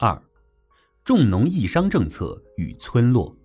2. 重农抑商政策与村落。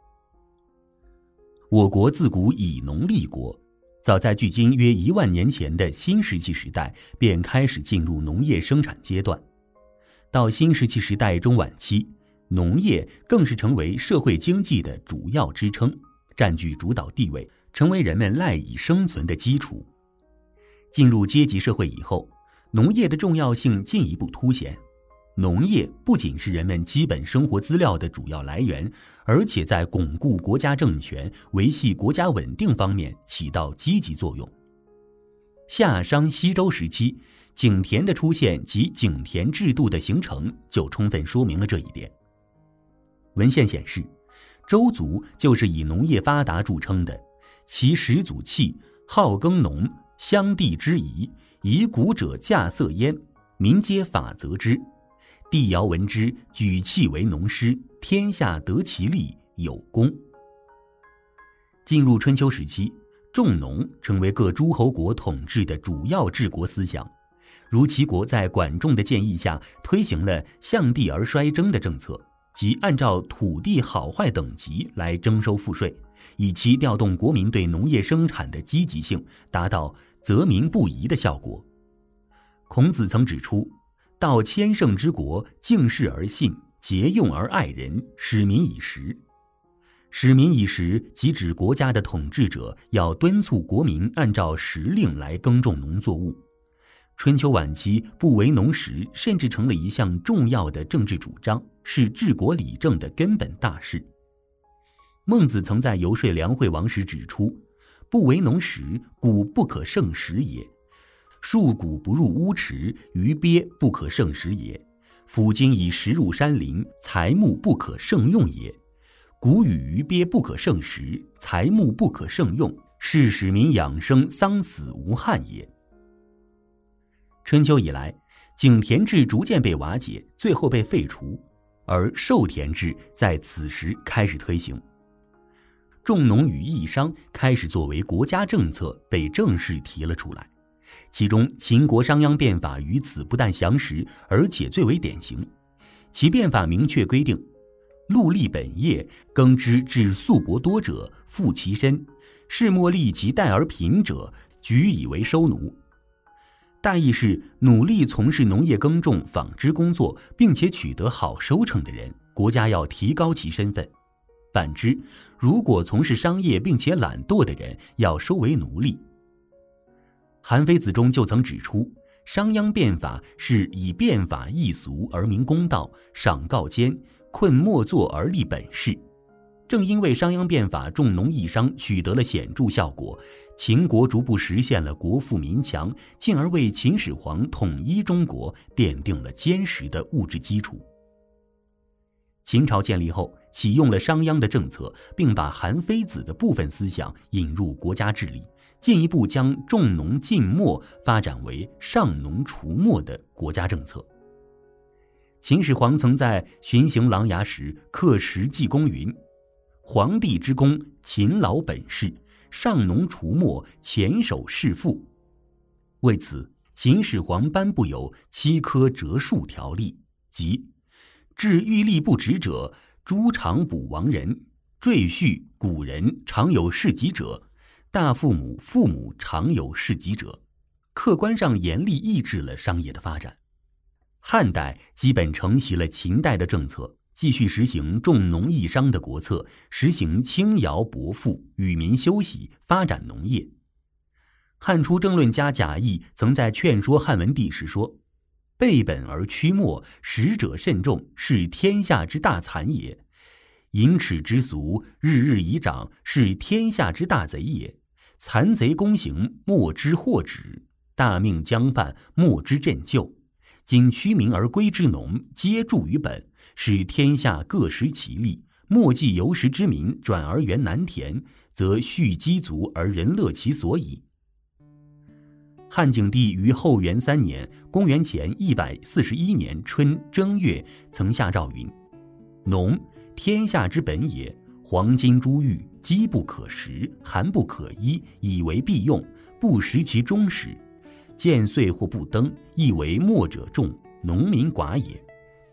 我国自古以农立国，早在距今约1万年前的新石器时代便开始进入农业生产阶段。到新石器时代中晚期，农业更是成为社会经济的主要支撑，占据主导地位，成为人们赖以生存的基础。进入阶级社会以后，农业的重要性进一步凸显。农业不仅是人们基本生活资料的主要来源，而且在巩固国家政权、维系国家稳定方面起到积极作用。夏商西周时期，井田的出现及井田制度的形成就充分说明了这一点。文献显示，周族就是以农业发达著称的，其始祖契好耕农，乡地之宜，以谷者稼穑焉，民皆法则之。帝尧闻之，举契为农师，天下得其利，有功。进入春秋时期，重农成为各诸侯国统治的主要治国思想。如齐国在管仲的建议下，推行了向地而衰征的政策，即按照土地好坏等级来征收赋税，以期调动国民对农业生产的积极性，达到择民不疑的效果。孔子曾指出，到千乘之国，敬事而信，节用而爱人，使民以时。使民以时，即指国家的统治者要敦促国民按照时令来耕种农作物。春秋晚期，不为农时甚至成了一项重要的政治主张，是治国理政的根本大事。孟子曾在游说梁惠王时指出，不为农时，谷不可胜食也。树谷不入屋池，鱼鳖不可胜食也。夫今以食入山林，财木不可胜用也。谷与鱼鳖不可胜食，财木不可胜用，是使民养生丧死无憾也。春秋以来，井田制逐渐被瓦解，最后被废除，而授田制在此时开始推行。重农与抑商开始作为国家政策被正式提了出来。其中秦国商鞅变法于此不但详实，而且最为典型。其变法明确规定，戮力本业，耕之至粟帛多者，负其身；士莫力及待而贫者，举以为收奴。大意是，努力从事农业耕种、纺织工作，并且取得好收成的人，国家要提高其身份；反之，如果从事商业并且懒惰的人，要收为奴隶。韩非子中就曾指出，商鞅变法是以变法易俗而明公道，赏告奸，困莫作而立本事。正因为商鞅变法重农抑商取得了显著效果，秦国逐步实现了国富民强，进而为秦始皇统一中国奠定了坚实的物质基础。秦朝建立后，启用了商鞅的政策，并把韩非子的部分思想引入国家治理，进一步将重农禁牧发展为上农除牧的国家政策。秦始皇曾在巡行琅琊时刻石记公云：皇帝之功，勤劳本事，上农除牧，黔守士赋。为此，秦始皇颁布有7科折数条例，即治欲立不职者，诛偿捕亡人；赘婿古人常有事疾者，大父母、父母常有事疾者，客观上严厉抑制了商业的发展。汉代基本承袭了秦代的政策，继续实行重农抑商的国策，实行轻徭薄赋，与民休息，发展农业。汉初政论家贾谊曾在劝说汉文帝时说：备本而驱末，食者甚众，是天下之大残也；淫耻之俗，日日以长，是天下之大贼也。残贼公行，莫之获止；大命将犯，莫之振救。今驱民而归之农，皆助于本，使天下各食其力。莫计由食之民转而原南田，则蓄积足而人乐其所矣。汉景帝于后元3年（公元前141年）春正月，曾下诏云：农，天下之本也。黄金珠玉，饥不可食，寒不可衣，以为必用，不食其终始。见岁或不登，亦为末者众，农民寡也。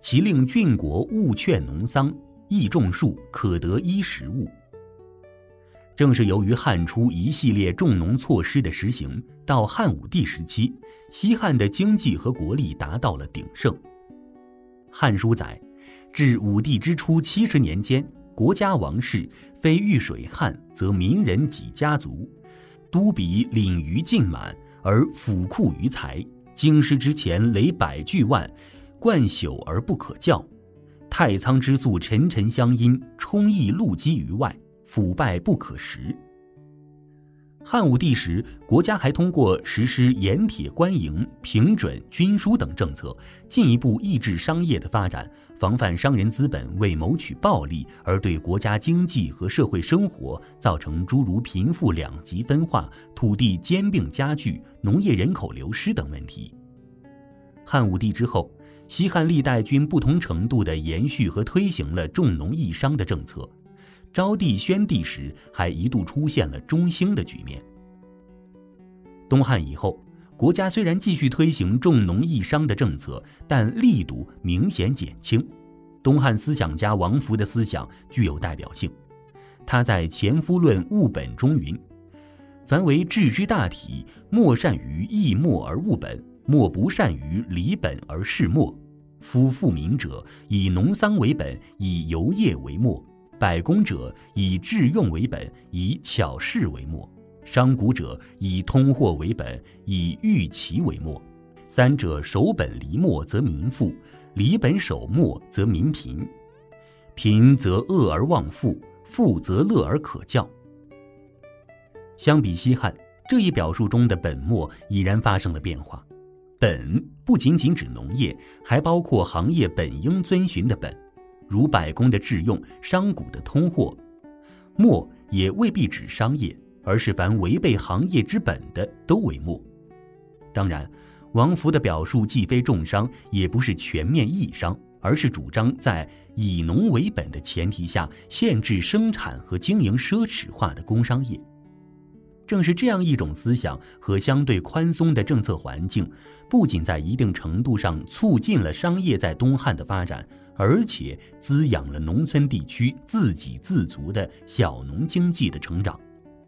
其令郡国务劝农桑，益种树，可得衣食物。正是由于汉初一系列重农措施的实行，到汉武帝时期，西汉的经济和国力达到了鼎盛。《汉书》载，至武帝之初70年间，国家王室非遇水旱，则民人己家族，都比廪于尽满，而府库于财，京师之前累百巨万，贯朽而不可校。太仓之粟沉沉相因，充溢露积于外，腐败不可食。汉武帝时，国家还通过实施盐铁官营、平准、均输等政策，进一步抑制商业的发展，防范商人资本为谋取暴利而对国家经济和社会生活造成诸如贫富两极分化、土地兼并加剧、农业人口流失等问题。汉武帝之后，西汉历代均不同程度地延续和推行了重农抑商的政策。昭帝、宣帝时还一度出现了中兴的局面。东汉以后，国家虽然继续推行重农抑商的政策，但力度明显减轻。东汉思想家王弗的思想具有代表性，他在《前夫论务本》中云：凡为治之大体，莫善于抑末而务本，莫不善于理本而事末。夫富民者，以农桑为本，以游业为末；百工者，以致用为本，以巧事为末；商贾者，以通货为本，以御奇为末。三者守本离末，则民富；离本守末，则民贫。贫则恶而忘富，富则乐而可教。相比西汉，这一表述中的本末已然发生了变化。本不仅仅指农业，还包括行业本应遵循的本，如百工的致用、商贾的通货。末也未必指商业，而是凡违背行业之本的都为末。当然，王弗的表述既非重商，也不是全面抑商，而是主张在以农为本的前提下，限制生产和经营奢侈化的工商业。正是这样一种思想和相对宽松的政策环境，不仅在一定程度上促进了商业在东汉的发展，而且滋养了农村地区自给自足的小农经济的成长。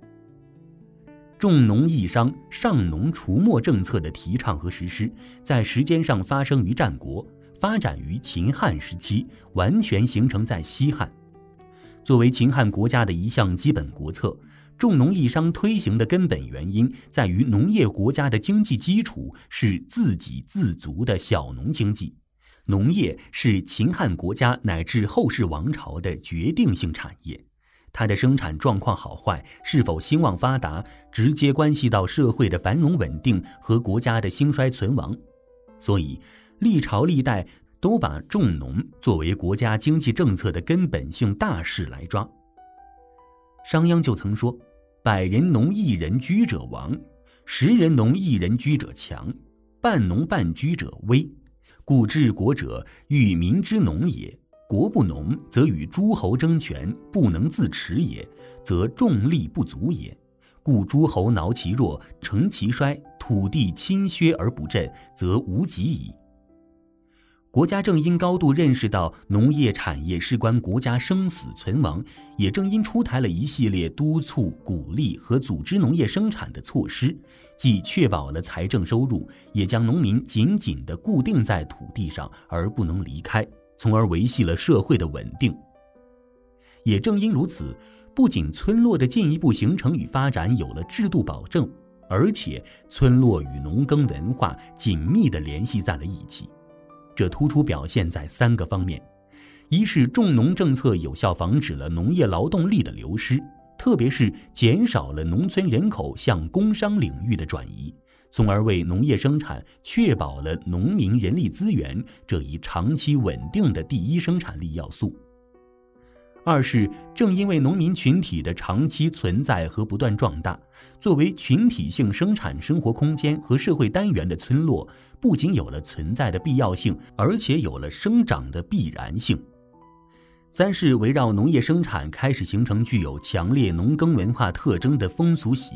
重农抑商、上农除没政策的提倡和实施，在时间上发生于战国，发展于秦汉时期，完全形成在西汉。作为秦汉国家的一项基本国策，重农抑商推行的根本原因在于农业国家的经济基础是自给自足的小农经济，农业是秦汉国家乃至后世王朝的决定性产业，它的生产状况好坏、是否兴旺发达，直接关系到社会的繁荣稳定和国家的兴衰存亡。所以，历朝历代都把重农作为国家经济政策的根本性大事来抓。商鞅就曾说：“100人农1人居者亡，10人农1人居者强，半农半居者危。故治国者，欲民之农也。国不农，则与诸侯争权，不能自持也，则众力不足也。故诸侯挠其弱，成其衰，土地侵削而不振，则无及矣。”国家正因高度认识到农业产业事关国家生死存亡，也正因出台了一系列督促、鼓励和组织农业生产的措施，既确保了财政收入，也将农民紧紧地固定在土地上而不能离开，从而维系了社会的稳定。也正因如此，不仅村落的进一步形成与发展有了制度保证，而且村落与农耕文化紧密地联系在了一起。这突出表现在3个方面：一是重农政策有效防止了农业劳动力的流失，特别是减少了农村人口向工商领域的转移，从而为农业生产确保了农民人力资源这一长期稳定的第一生产力要素。二是正因为农民群体的长期存在和不断壮大，作为群体性生产生活空间和社会单元的村落，不仅有了存在的必要性，而且有了生长的必然性。三是围绕农业生产开始形成具有强烈农耕文化特征的风俗习惯，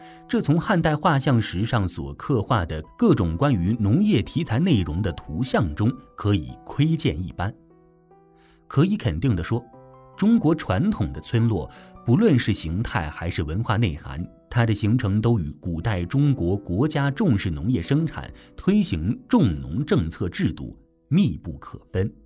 这从汉代画像石上所刻画的各种关于农业题材内容的图像中可以窥见一斑。可以肯定地说，中国传统的村落，不论是形态还是文化内涵，它的形成都与古代中国国家重视农业生产、推行重农政策制度密不可分。